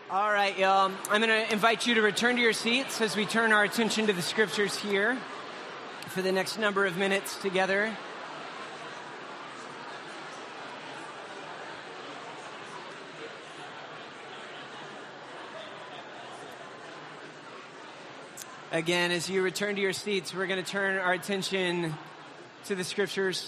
All right, y'all. I'm going to invite you to return to your seats as we turn our attention to the scriptures here for the next number of minutes together. Again, as you return to your seats, we're going to turn our attention to the scriptures.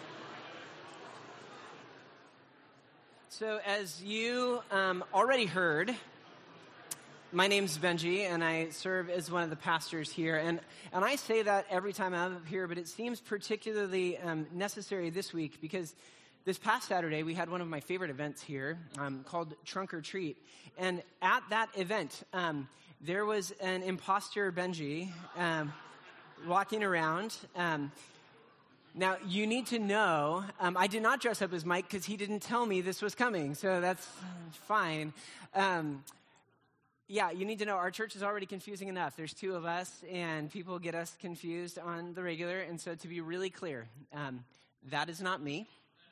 So as you already heard, my name's Benji, and I serve as one of the pastors here. And I say that every time I'm up here, but it seems particularly necessary this week because this past Saturday, we had one of my favorite events here called Trunk or Treat. And at that event, there was an imposter Benji walking around. Now, you need to know, I did not dress up as Mike because he didn't tell me this was coming, so that's fine. Yeah, you need to know our church is already confusing enough. There's two of us, and people get us confused on the regular, and so to be really clear, that is not me.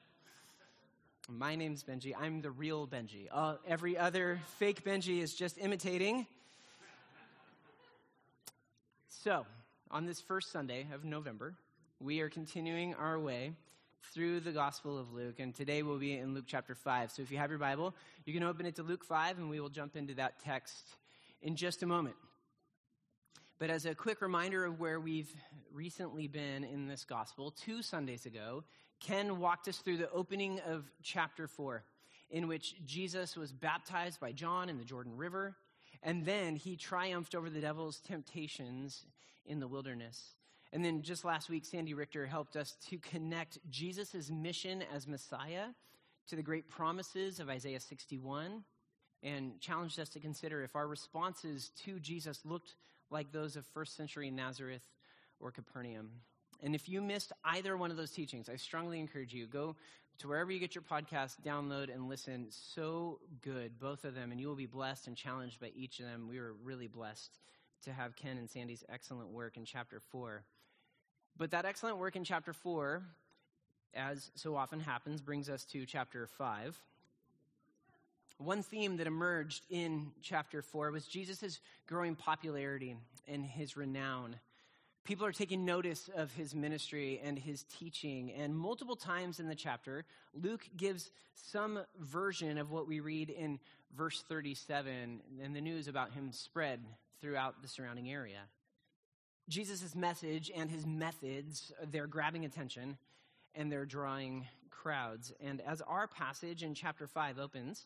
My name's Benji. I'm the real Benji. Every other fake Benji is just imitating. So, on this first Sunday of November, we are continuing our way through the Gospel of Luke, and today we'll be in Luke chapter 5. So if you have your Bible, you can open it to Luke 5, and we will jump into that text in just a moment. But as a quick reminder of where we've recently been in this Gospel, 2 Sundays ago, Ken walked us through the opening of chapter 4, in which Jesus was baptized by John in the Jordan River, and then he triumphed over the devil's temptations in the wilderness. And then just last week, Sandy Richter helped us to connect Jesus' mission as Messiah to the great promises of Isaiah 61 and challenged us to consider if our responses to Jesus looked like those of first century Nazareth or Capernaum. And if you missed either one of those teachings, I strongly encourage you, go to wherever you get your podcast, download and listen. So good, both of them, and you will be blessed and challenged by each of them. We were really blessed to have Ken and Sandy's excellent work in chapter 4. But that excellent work in chapter 4, as so often happens, brings us to chapter 5. One theme that emerged in chapter 4 was Jesus' growing popularity and his renown. People are taking notice of his ministry and his teaching, and multiple times in the chapter, Luke gives some version of what we read in verse 37, and the news about him spread throughout the surrounding area. Jesus' message and his methods, they're grabbing attention and they're drawing crowds. And as our passage in chapter 5 opens,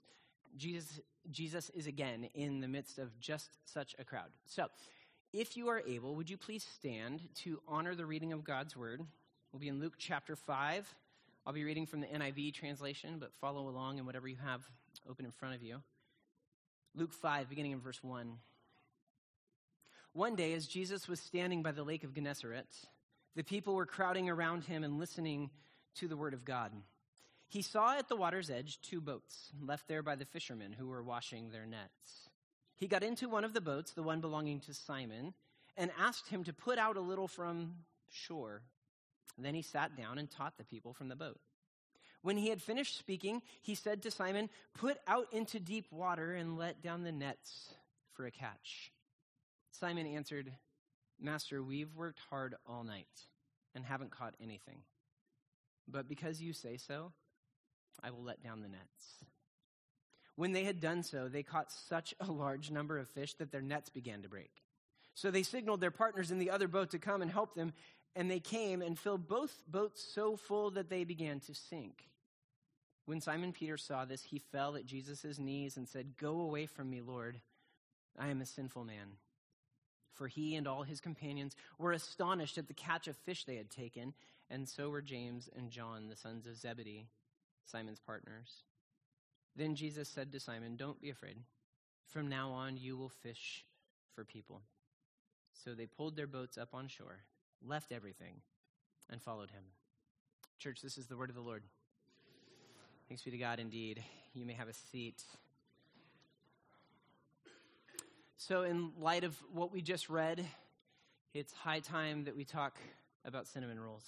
Jesus is again in the midst of just such a crowd. So, if you are able, would you please stand to honor the reading of God's word? We'll be in Luke chapter 5. I'll be reading from the NIV translation, but follow along in whatever you have open in front of you. Luke 5, beginning in verse 1. One day, as Jesus was standing by the lake of Gennesaret, the people were crowding around him and listening to the word of God. He saw at the water's edge 2 boats, left there by the fishermen who were washing their nets. He got into one of the boats, the one belonging to Simon, and asked him to put out a little from shore. Then he sat down and taught the people from the boat. When he had finished speaking, he said to Simon, "Put out into deep water and let down the nets for a catch." Simon answered, "Master, we've worked hard all night and haven't caught anything. But because you say so, I will let down the nets." When they had done so, they caught such a large number of fish that their nets began to break. So they signaled their partners in the other boat to come and help them, and they came and filled both boats so full that they began to sink. When Simon Peter saw this, he fell at Jesus' knees and said, "Go away from me, Lord. I am a sinful man." For he and all his companions were astonished at the catch of fish they had taken, and so were James and John, the sons of Zebedee, Simon's partners. Then Jesus said to Simon, "Don't be afraid. From now on you will fish for people." So they pulled their boats up on shore, left everything, and followed him. Church, this is the word of the Lord. Thanks be to God indeed. You may have a seat. So in light of what we just read, it's high time that we talk about cinnamon rolls.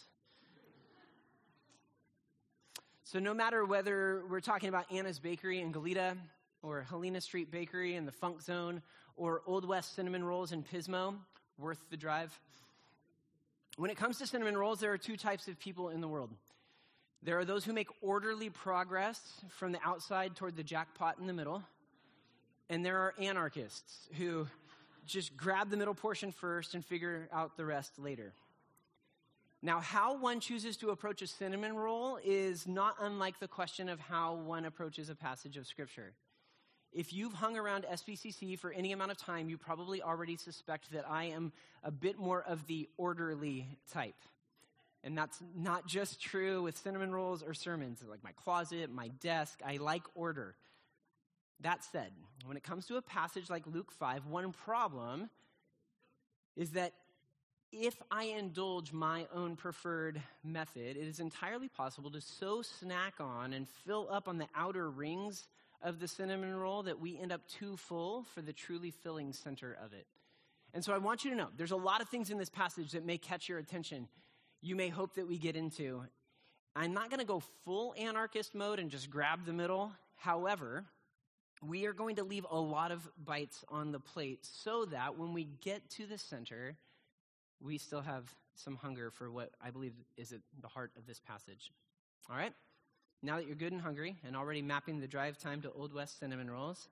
So no matter whether we're talking about Anna's Bakery in Goleta, or Helena Street Bakery in the Funk Zone, or Old West cinnamon rolls in Pismo, worth the drive. When it comes to cinnamon rolls, there are two types of people in the world. There are those who make orderly progress from the outside toward the jackpot in the middle, and there are anarchists who just grab the middle portion first and figure out the rest later. Now, how one chooses to approach a cinnamon roll is not unlike the question of how one approaches a passage of Scripture. If you've hung around SBCC for any amount of time, you probably already suspect that I am a bit more of the orderly type. And that's not just true with cinnamon rolls or sermons. Like my closet, my desk, I like order. That said, when it comes to a passage like Luke 5, one problem is that if I indulge my own preferred method, it is entirely possible to so snack on and fill up on the outer rings of the cinnamon roll that we end up too full for the truly filling center of it. And so I want you to know, there's a lot of things in this passage that may catch your attention. You may hope that we get into. I'm not going to go full anarchist mode and just grab the middle. However, we are going to leave a lot of bites on the plate so that when we get to the center, we still have some hunger for what I believe is at the heart of this passage. All right? Now that you're good and hungry and already mapping the drive time to Old West cinnamon rolls,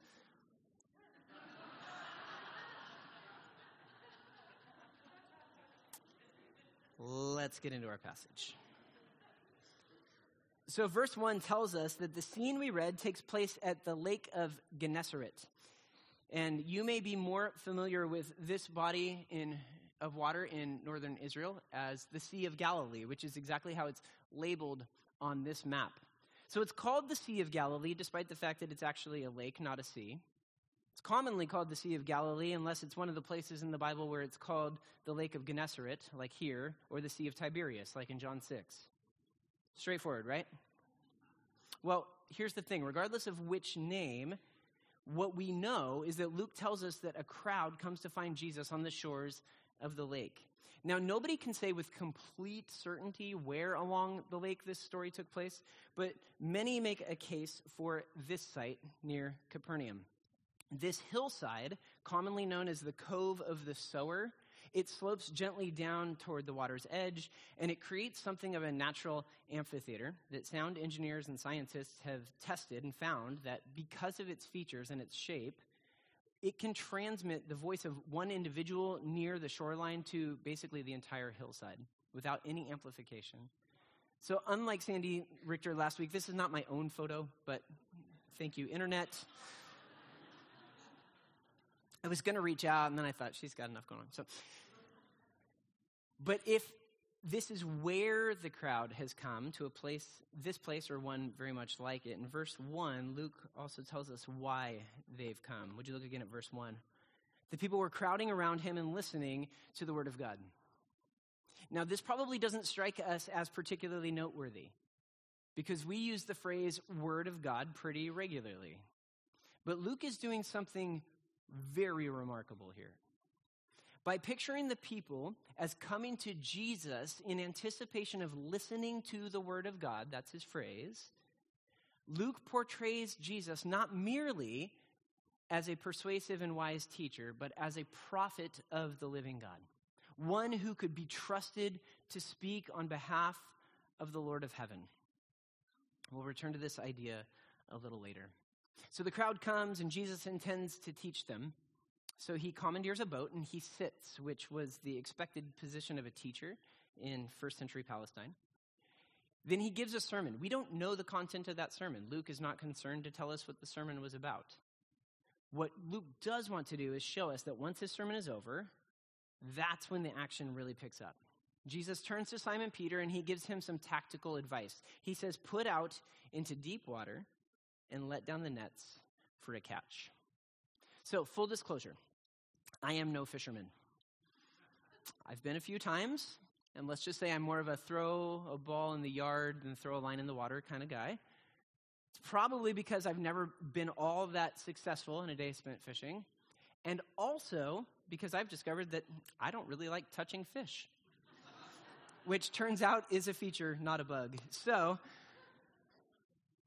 let's get into our passage. So verse 1 tells us that the scene we read takes place at the Lake of Gennesaret. And you may be more familiar with this body of water in northern Israel as the Sea of Galilee, which is exactly how it's labeled on this map. So it's called the Sea of Galilee, despite the fact that it's actually a lake, not a sea. It's commonly called the Sea of Galilee, unless it's one of the places in the Bible where it's called the Lake of Gennesaret, like here, or the Sea of Tiberias, like in John 6. Straightforward, right? Well, here's the thing. Regardless of which name, what we know is that Luke tells us that a crowd comes to find Jesus on the shores of the lake. Now, nobody can say with complete certainty where along the lake this story took place, but many make a case for this site near Capernaum. This hillside, commonly known as the Cove of the Sower, it slopes gently down toward the water's edge, and it creates something of a natural amphitheater that sound engineers and scientists have tested and found that because of its features and its shape, it can transmit the voice of one individual near the shoreline to basically the entire hillside without any amplification. So unlike Sandy Richter last week, this is not my own photo, but thank you, Internet. I was going to reach out, and then I thought, she's got enough going on. But if this is where the crowd has come to this place or one very much like it. In verse 1, Luke also tells us why they've come. Would you look again at verse 1? The people were crowding around him and listening to the word of God. Now, this probably doesn't strike us as particularly noteworthy because we use the phrase word of God pretty regularly. But Luke is doing something very remarkable here. By picturing the people as coming to Jesus in anticipation of listening to the word of God, that's his phrase, Luke portrays Jesus not merely as a persuasive and wise teacher, but as a prophet of the living God, one who could be trusted to speak on behalf of the Lord of heaven. We'll return to this idea a little later. So the crowd comes, and Jesus intends to teach them. So he commandeers a boat, and he sits, which was the expected position of a teacher in first century Palestine. Then he gives a sermon. We don't know the content of that sermon. Luke is not concerned to tell us what the sermon was about. What Luke does want to do is show us that once his sermon is over, that's when the action really picks up. Jesus turns to Simon Peter, and he gives him some tactical advice. He says, put out into deep water and let down the nets for a catch. So, full disclosure, I am no fisherman. I've been a few times, and let's just say I'm more of a throw a ball in the yard than throw a line in the water kind of guy. It's probably because I've never been all that successful in a day spent fishing, and also because I've discovered that I don't really like touching fish, which turns out is a feature, not a bug. So,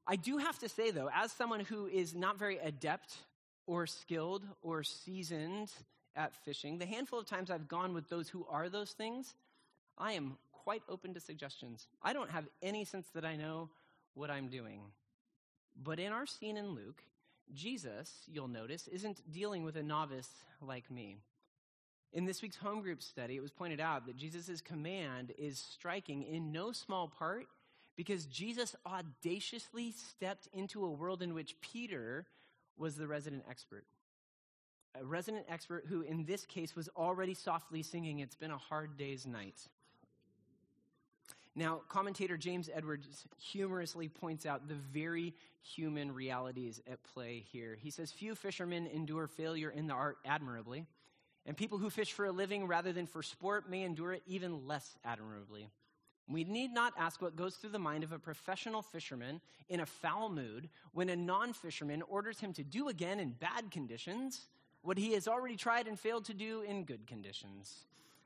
I do have to say, though, as someone who is not very adept or skilled or seasoned at fishing, the handful of times I've gone with those who are those things, I am quite open to suggestions. I don't have any sense that I know what I'm doing. But in our scene in Luke, Jesus, you'll notice, isn't dealing with a novice like me. In this week's home group study, it was pointed out that Jesus' command is striking in no small part because Jesus audaciously stepped into a world in which Peter was the resident expert. A resident expert who, in this case, was already softly singing, "It's been a hard day's night." Now, commentator James Edwards humorously points out the very human realities at play here. He says, "Few fishermen endure failure in the art admirably, and people who fish for a living rather than for sport may endure it even less admirably. We need not ask what goes through the mind of a professional fisherman in a foul mood when a non-fisherman orders him to do again in bad conditions what he has already tried and failed to do in good conditions."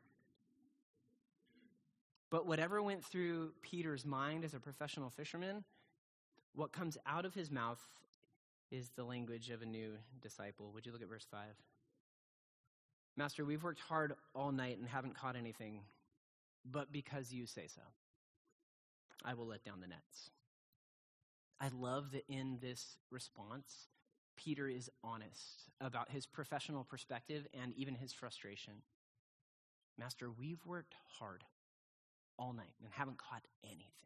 But whatever went through Peter's mind as a professional fisherman, what comes out of his mouth is the language of a new disciple. Would you look at verse 5? "Master, we've worked hard all night and haven't caught anything, but because you say so, I will let down the nets." I love that in this response, Peter is honest about his professional perspective and even his frustration. "Master, we've worked hard all night and haven't caught anything."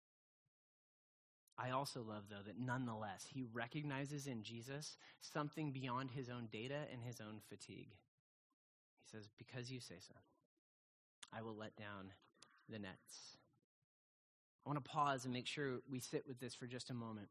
I also love, though, that nonetheless, he recognizes in Jesus something beyond his own data and his own fatigue. He says, "Because you say so, I will let down the nets." I want to pause and make sure we sit with this for just a moment.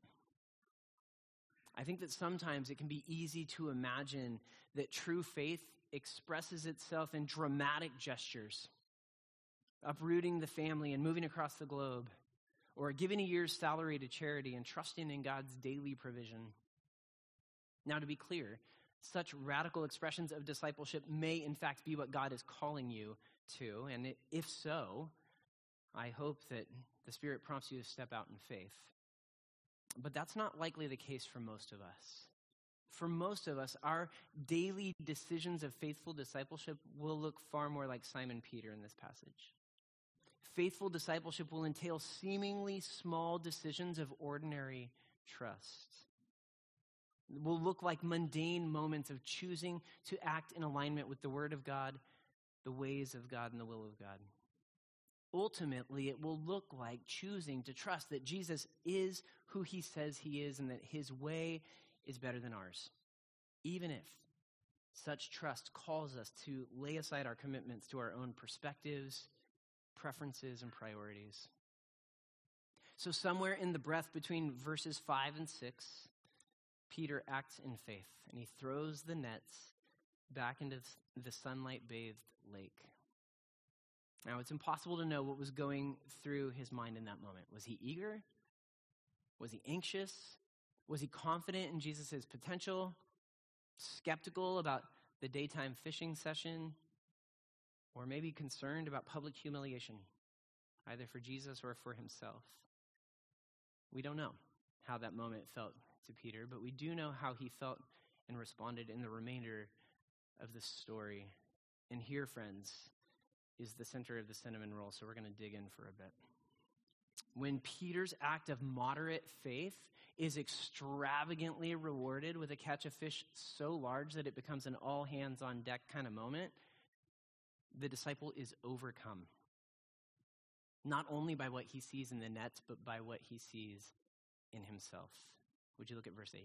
I think that sometimes it can be easy to imagine that true faith expresses itself in dramatic gestures, uprooting the family and moving across the globe, or giving a year's salary to charity and trusting in God's daily provision. Now, to be clear, such radical expressions of discipleship may in fact be what God is calling you to, and if so, I hope that the Spirit prompts you to step out in faith. But that's not likely the case for most of us. For most of us, our daily decisions of faithful discipleship will look far more like Simon Peter in this passage. Faithful discipleship will entail seemingly small decisions of ordinary trust. It will look like mundane moments of choosing to act in alignment with the Word of God, the ways of God, and the will of God. Ultimately, it will look like choosing to trust that Jesus is who he says he is and that his way is better than ours, even if such trust calls us to lay aside our commitments to our own perspectives, preferences, and priorities. So somewhere in the breath between verses 5 and 6, Peter acts in faith, and he throws the nets back into the sunlight-bathed lake. Now, it's impossible to know what was going through his mind in that moment. Was he eager? Was he anxious? Was he confident in Jesus' potential? Skeptical about the daytime fishing session? Or maybe concerned about public humiliation, either for Jesus or for himself? We don't know how that moment felt to Peter, but we do know how he felt and responded in the remainder of the story. And here, friends, is the center of the cinnamon roll, so we're going to dig in for a bit. When Peter's act of moderate faith is extravagantly rewarded with a catch of fish so large that it becomes an all-hands-on-deck kind of moment, the disciple is overcome, not only by what he sees in the nets, but by what he sees in himself. Would you look at verse 8?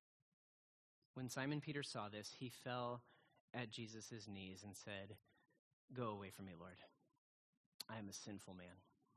When Simon Peter saw this, he fell at Jesus' knees and said, "Go away from me, Lord. I am a sinful man."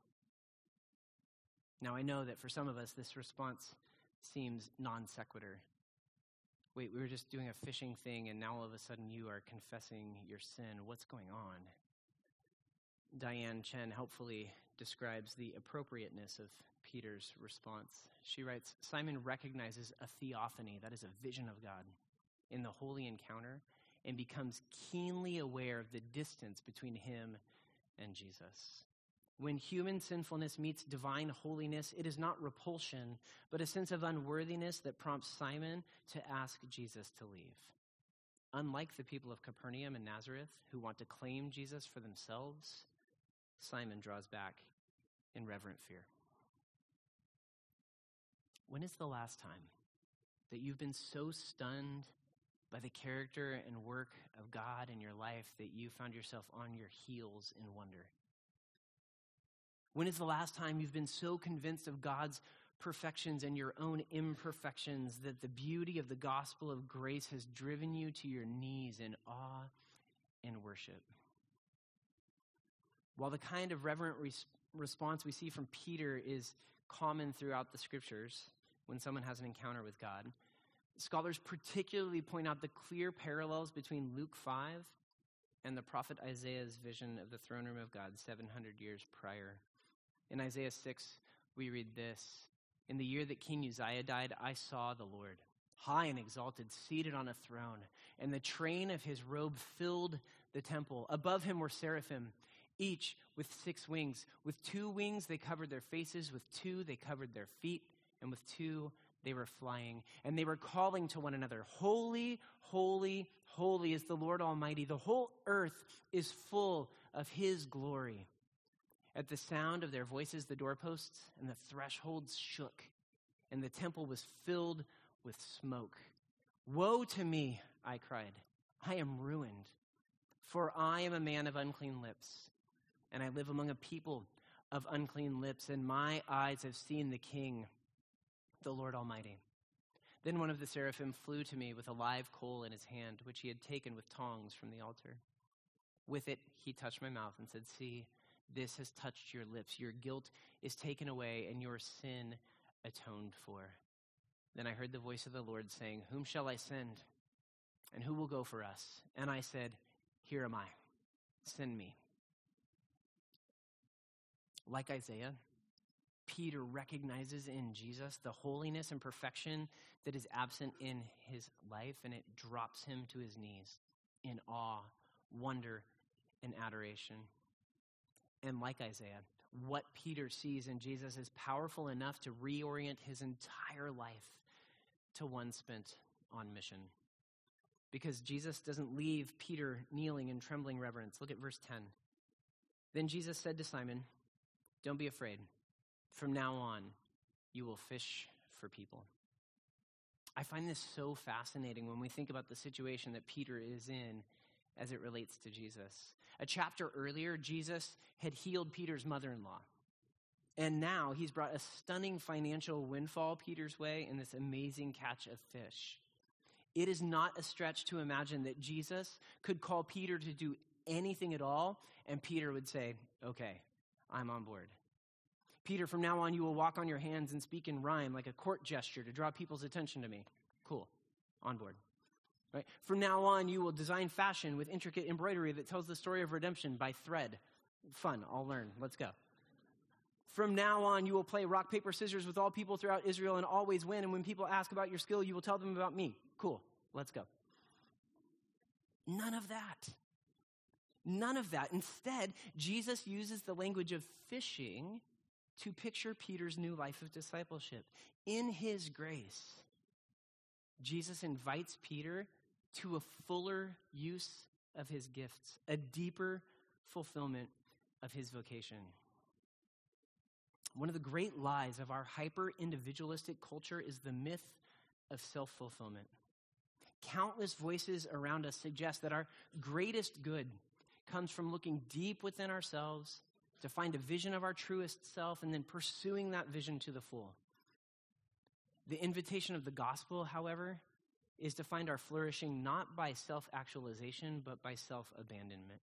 Now, I know that for some of us, this response seems non sequitur. Wait, we were just doing a fishing thing, and now all of a sudden you are confessing your sin. What's going on? Diane Chen helpfully describes the appropriateness of Peter's response. She writes, Simon recognizes a theophany, that is a vision of God, in the holy encounter, and becomes keenly aware of the distance between him and Jesus. When human sinfulness meets divine holiness, it is not repulsion, but a sense of unworthiness that prompts Simon to ask Jesus to leave. Unlike the people of Capernaum and Nazareth who want to claim Jesus for themselves, Simon draws back in reverent fear. When is the last time that you've been so stunned by the character and work of God in your life that you found yourself on your heels in wonder? When is the last time you've been so convinced of God's perfections and your own imperfections that the beauty of the gospel of grace has driven you to your knees in awe and worship? While the kind of reverent response we see from Peter is common throughout the scriptures when someone has an encounter with God, scholars particularly point out the clear parallels between Luke 5 and the prophet Isaiah's vision of the throne room of God 700 years prior. In Isaiah 6, we read this: "In the year that King Uzziah died, I saw the Lord, high and exalted, seated on a throne, and the train of his robe filled the temple. Above him were seraphim, each with 6 wings. With 2 wings they covered their faces, with 2 they covered their feet, and with 2 they were flying. And they were calling to one another, 'Holy, holy, holy is the Lord Almighty. The whole earth is full of his glory.' At the sound of their voices, the doorposts and the thresholds shook, and the temple was filled with smoke. 'Woe to me,' I cried. 'I am ruined, for I am a man of unclean lips, and I live among a people of unclean lips, and my eyes have seen the King, the Lord Almighty.' Then one of the seraphim flew to me with a live coal in his hand, which he had taken with tongs from the altar. With it he touched my mouth and said, 'See, this has touched your lips. Your guilt is taken away and your sin atoned for.' Then I heard the voice of the Lord saying, 'Whom shall I send? And who will go for us?' And I said, 'Here am I. Send me.'" Like Isaiah, Peter recognizes in Jesus the holiness and perfection that is absent in his life, and it drops him to his knees in awe, wonder, and adoration. And like Isaiah, what Peter sees in Jesus is powerful enough to reorient his entire life to one spent on mission. Because Jesus doesn't leave Peter kneeling in trembling reverence. Look at verse 10. "Then Jesus said to Simon, 'Don't be afraid. From now on, you will fish for people.'" I find this so fascinating when we think about the situation that Peter is in as it relates to Jesus. A chapter earlier, Jesus had healed Peter's mother-in-law. And now he's brought a stunning financial windfall Peter's way in this amazing catch of fish. It is not a stretch to imagine that Jesus could call Peter to do anything at all, and Peter would say, "Okay, I'm on board." "Peter, from now on, you will walk on your hands and speak in rhyme like a court gesture to draw people's attention to me." Cool, on board. Right? "From now on, you will design fashion with intricate embroidery that tells the story of redemption by thread." Fun, I'll learn. Let's go. "From now on, you will play rock, paper, scissors with all people throughout Israel and always win. And when people ask about your skill, you will tell them about me." Cool, let's go. None of that. None of that. Instead, Jesus uses the language of fishing to picture Peter's new life of discipleship. In his grace, Jesus invites Peter to a fuller use of his gifts, a deeper fulfillment of his vocation. One of the great lies of our hyper-individualistic culture is the myth of self-fulfillment. Countless voices around us suggest that our greatest good comes from looking deep within ourselves to find a vision of our truest self and then pursuing that vision to the full. The invitation of the gospel, however, is to find our flourishing not by self-actualization, but by self-abandonment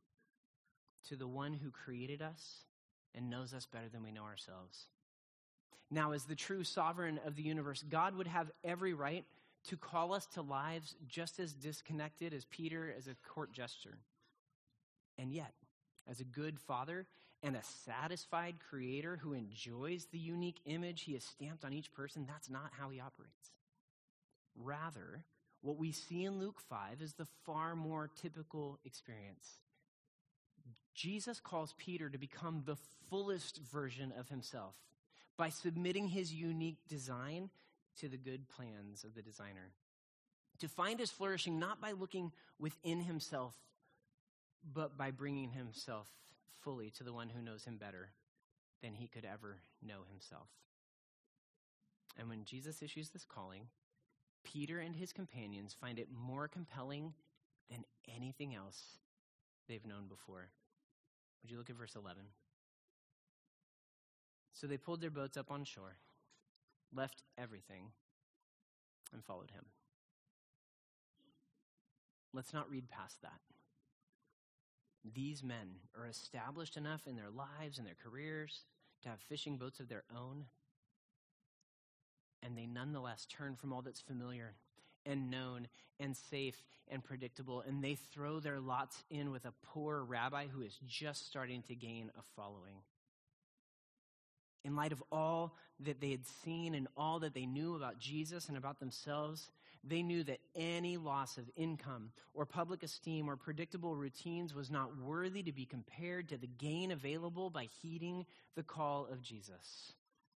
to the one who created us and knows us better than we know ourselves. Now, as the true sovereign of the universe, God would have every right to call us to lives just as disconnected as Peter as a court jester. And yet, as a good father and a satisfied creator who enjoys the unique image he has stamped on each person, that's not how he operates. Rather, what we see in Luke 5 is the far more typical experience. Jesus calls Peter to become the fullest version of himself by submitting his unique design to the good plans of the designer. To find his flourishing not by looking within himself, but by bringing himself fully to the one who knows him better than he could ever know himself. And when Jesus issues this calling, Peter and his companions find it more compelling than anything else they've known before. Would you look at verse 11? So they pulled their boats up on shore, left everything, and followed him. Let's not read past that. These men are established enough in their lives and their careers to have fishing boats of their own, and they nonetheless turn from all that's familiar and known and safe and predictable, and they throw their lots in with a poor rabbi who is just starting to gain a following. In light of all that they had seen and all that they knew about Jesus and about themselves, they knew that any loss of income or public esteem or predictable routines was not worthy to be compared to the gain available by heeding the call of Jesus.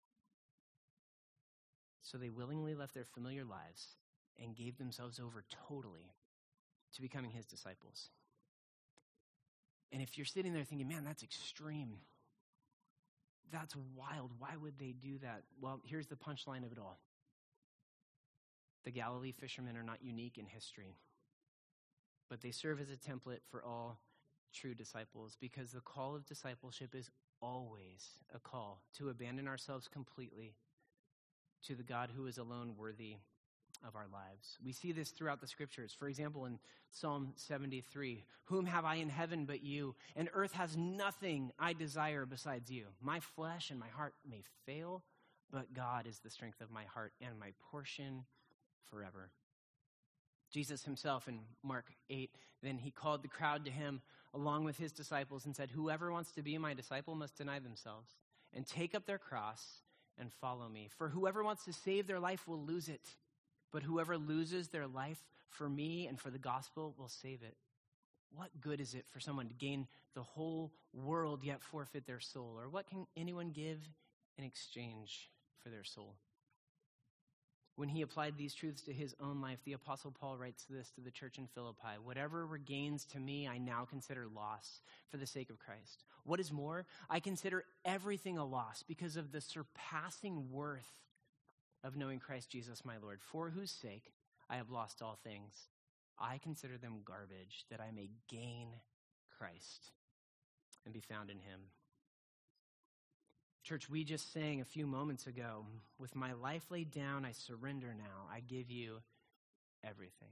So they willingly left their familiar lives and gave themselves over totally to becoming his disciples. And if you're sitting there thinking, man, that's extreme, that's wild, why would they do that? Well, here's the punchline of it all. The Galilee fishermen are not unique in history, but they serve as a template for all true disciples, because the call of discipleship is always a call to abandon ourselves completely to the God who is alone worthy of our lives. We see this throughout the scriptures. For example, in Psalm 73, whom have I in heaven but you? And earth has nothing I desire besides you. My flesh and my heart may fail, but God is the strength of my heart and my portion forever. Jesus himself in Mark 8, then he called the crowd to him along with his disciples and said, whoever wants to be my disciple must deny themselves and take up their cross and follow me. For whoever wants to save their life will lose it, but whoever loses their life for me and for the gospel will save it. What good is it for someone to gain the whole world yet forfeit their soul? Or what can anyone give in exchange for their soul? When he applied these truths to his own life, the Apostle Paul writes this to the church in Philippi: whatever were gains to me, I now consider loss for the sake of Christ. What is more, I consider everything a loss because of the surpassing worth of knowing Christ Jesus my Lord, for whose sake I have lost all things. I consider them garbage, that I may gain Christ and be found in him. Church, we just sang a few moments ago, with my life laid down, I surrender now. I give you everything.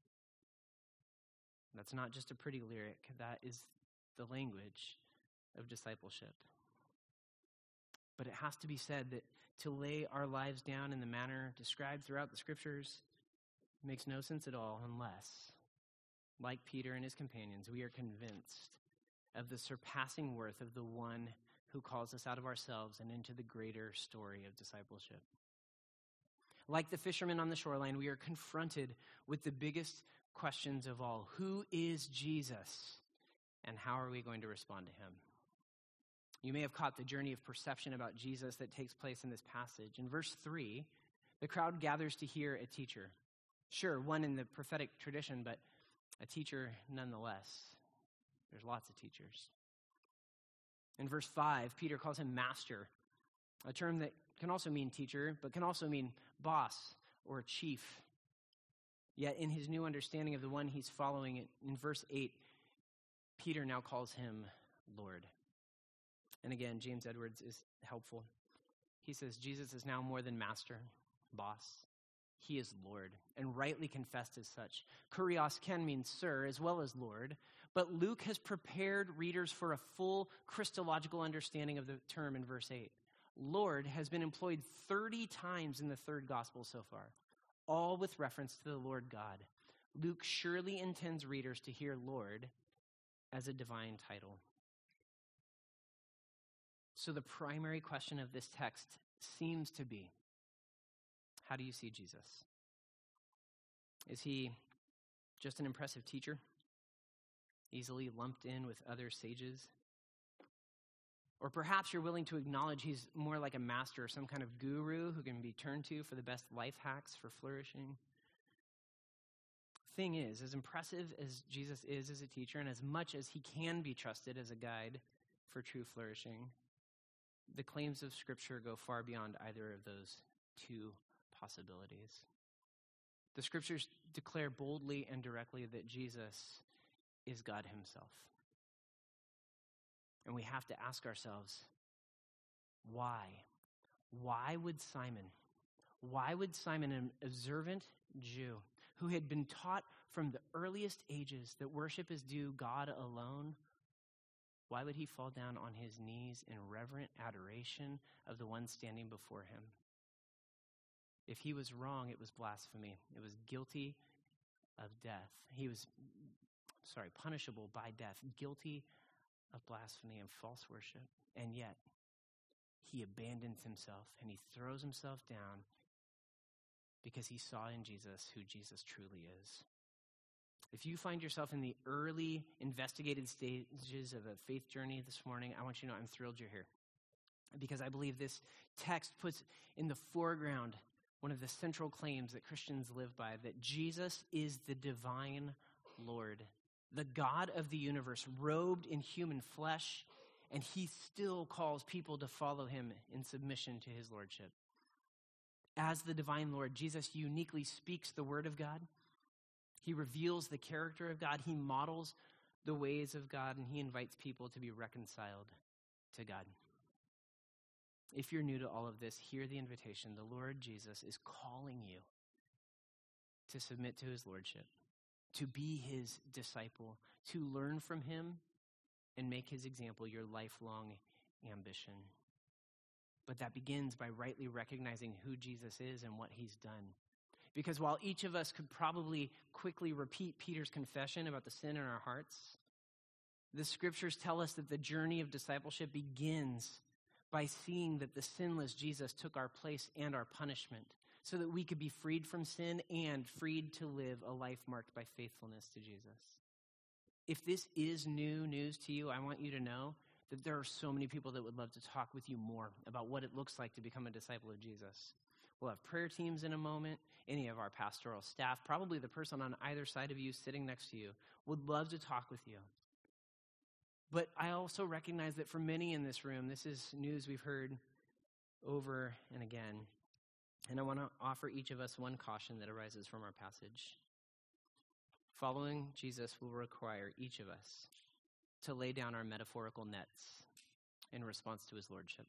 That's not just a pretty lyric. That is the language of discipleship. But it has to be said that to lay our lives down in the manner described throughout the scriptures makes no sense at all unless, like Peter and his companions, we are convinced of the surpassing worth of the one who calls us out of ourselves and into the greater story of discipleship. Like the fishermen on the shoreline, we are confronted with the biggest questions of all. Who is Jesus, and how are we going to respond to him? You may have caught the journey of perception about Jesus that takes place in this passage. In verse 3, the crowd gathers to hear a teacher. Sure, one in the prophetic tradition, but a teacher nonetheless. There's lots of teachers. In verse 5, Peter calls him master, a term that can also mean teacher, but can also mean boss or chief. Yet in his new understanding of the one he's following, in verse 8, Peter now calls him Lord. And again, James Edwards is helpful. He says, Jesus is now more than master, boss. He is Lord, and rightly confessed as such. Kurios can mean sir as well as Lord, but Luke has prepared readers for a full Christological understanding of the term in verse 8. Lord has been employed 30 times in the third gospel so far, all with reference to the Lord God. Luke surely intends readers to hear Lord as a divine title. So the primary question of this text seems to be, how do you see Jesus? Is he just an impressive teacher? easily lumped in with other sages. Or perhaps you're willing to acknowledge he's more like a master, some kind of guru who can be turned to for the best life hacks for flourishing. Thing is, as impressive as Jesus is as a teacher, and as much as he can be trusted as a guide for true flourishing, the claims of Scripture go far beyond either of those two possibilities. The Scriptures declare boldly and directly that Jesus is God himself. And we have to ask ourselves, why? Why would Simon, an observant Jew who had been taught from the earliest ages that worship is due God alone, why would he fall down on his knees in reverent adoration of the one standing before him? If he was wrong, it was blasphemy. It was guilty of death. He was, punishable by death, guilty of blasphemy and false worship. And yet, he abandons himself and he throws himself down because he saw in Jesus who Jesus truly is. If you find yourself in the early investigated stages of a faith journey this morning, I want you to know I'm thrilled you're here, because I believe this text puts in the foreground one of the central claims that Christians live by, that Jesus is the divine Lord, the God of the universe, robed in human flesh, and he still calls people to follow him in submission to his lordship. As the divine Lord, Jesus uniquely speaks the word of God. He reveals the character of God. He models the ways of God, and he invites people to be reconciled to God. If you're new to all of this, hear the invitation. The Lord Jesus is calling you to submit to his lordship, to be his disciple, to learn from him and make his example your lifelong ambition. But that begins by rightly recognizing who Jesus is and what he's done. Because while each of us could probably quickly repeat Peter's confession about the sin in our hearts, the scriptures tell us that the journey of discipleship begins by seeing that the sinless Jesus took our place and our punishment so that we could be freed from sin and freed to live a life marked by faithfulness to Jesus. If this is new news to you, I want you to know that there are so many people that would love to talk with you more about what it looks like to become a disciple of Jesus. We'll have prayer teams in a moment. Any of our pastoral staff, probably the person on either side of you sitting next to you, would love to talk with you. But I also recognize that for many in this room, this is news we've heard over and again. And I want to offer each of us one caution that arises from our passage. Following Jesus will require each of us to lay down our metaphorical nets in response to his lordship.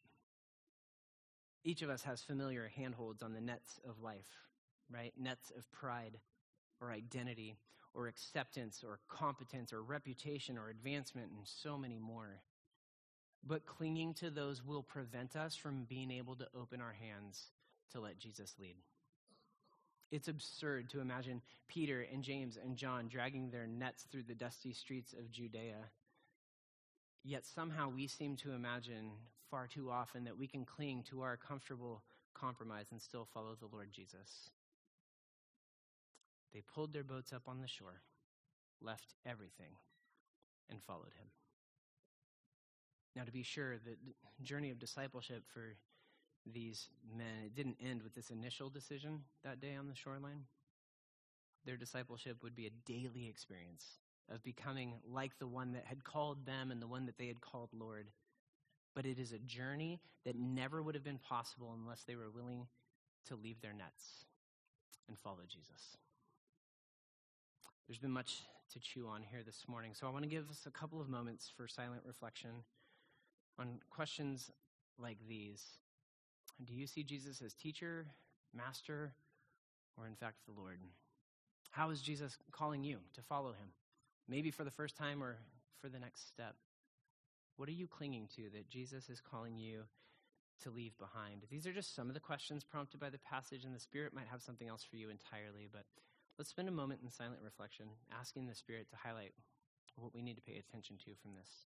Each of us has familiar handholds on the nets of life, right? Nets of pride or identity or acceptance or competence or reputation or advancement and so many more. But clinging to those will prevent us from being able to open our hands to let Jesus lead. It's absurd to imagine Peter and James and John dragging their nets through the dusty streets of Judea. Yet somehow we seem to imagine far too often that we can cling to our comfortable compromise and still follow the Lord Jesus. They pulled their boats up on the shore, left everything, and followed him. Now, to be sure, the journey of discipleship for these men, it didn't end with this initial decision that day on the shoreline. Their discipleship would be a daily experience of becoming like the one that had called them and the one that they had called Lord. But it is a journey that never would have been possible unless they were willing to leave their nets and follow Jesus. There's been much to chew on here this morning, so I want to give us a couple of moments for silent reflection on questions like these. Do you see Jesus as teacher, master, or in fact the Lord? How is Jesus calling you to follow him? Maybe for the first time or for the next step. What are you clinging to that Jesus is calling you to leave behind? These are just some of the questions prompted by the passage, and the Spirit might have something else for you entirely, but let's spend a moment in silent reflection, asking the Spirit to highlight what we need to pay attention to from this.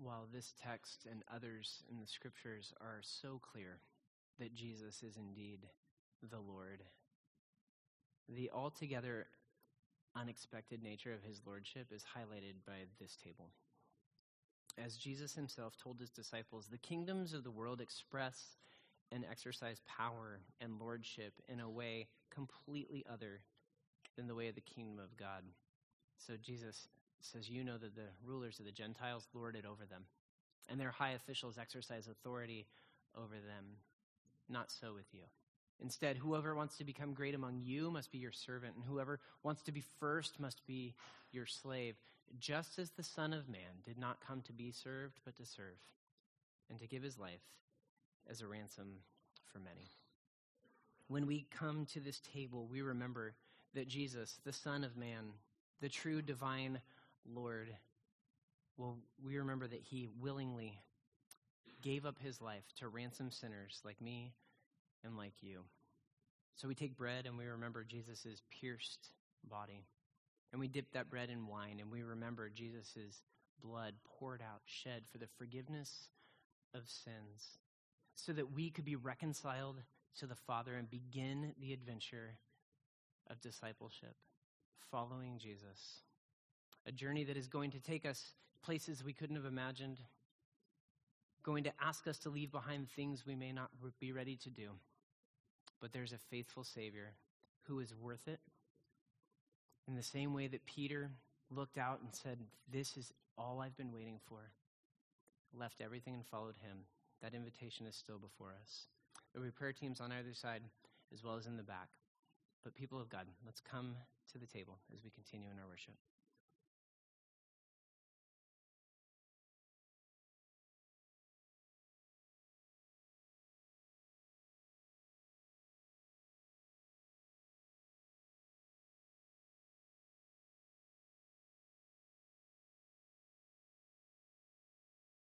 while this text and others in the scriptures are so clear that Jesus is indeed the Lord, the altogether unexpected nature of his lordship is highlighted by this table. As Jesus himself told his disciples, the kingdoms of the world express and exercise power and lordship in a way completely other than the way of the kingdom of God. So Jesus says, you know that the rulers of the Gentiles lord it over them, and their high officials exercise authority over them. Not so with you. Instead, whoever wants to become great among you must be your servant, and whoever wants to be first must be your slave, just as the Son of Man did not come to be served, but to serve, and to give his life as a ransom for many. When we come to this table, we remember that Jesus, the Son of Man, the true divine Lord, we remember that he willingly gave up his life to ransom sinners like me and like you. So we take bread and we remember Jesus' pierced body. And we dip that bread in wine and we remember Jesus' blood poured out, shed for the forgiveness of sins, so that we could be reconciled to the Father and begin the adventure of discipleship, following Jesus. A journey that is going to take us places we couldn't have imagined, going to ask us to leave behind things we may not be ready to do. But there's a faithful Savior who is worth it. In the same way that Peter looked out and said, this is all I've been waiting for, left everything and followed him. That invitation is still before us. There will be prayer teams on either side as well as in the back. But people of God, let's come to the table as we continue in our worship.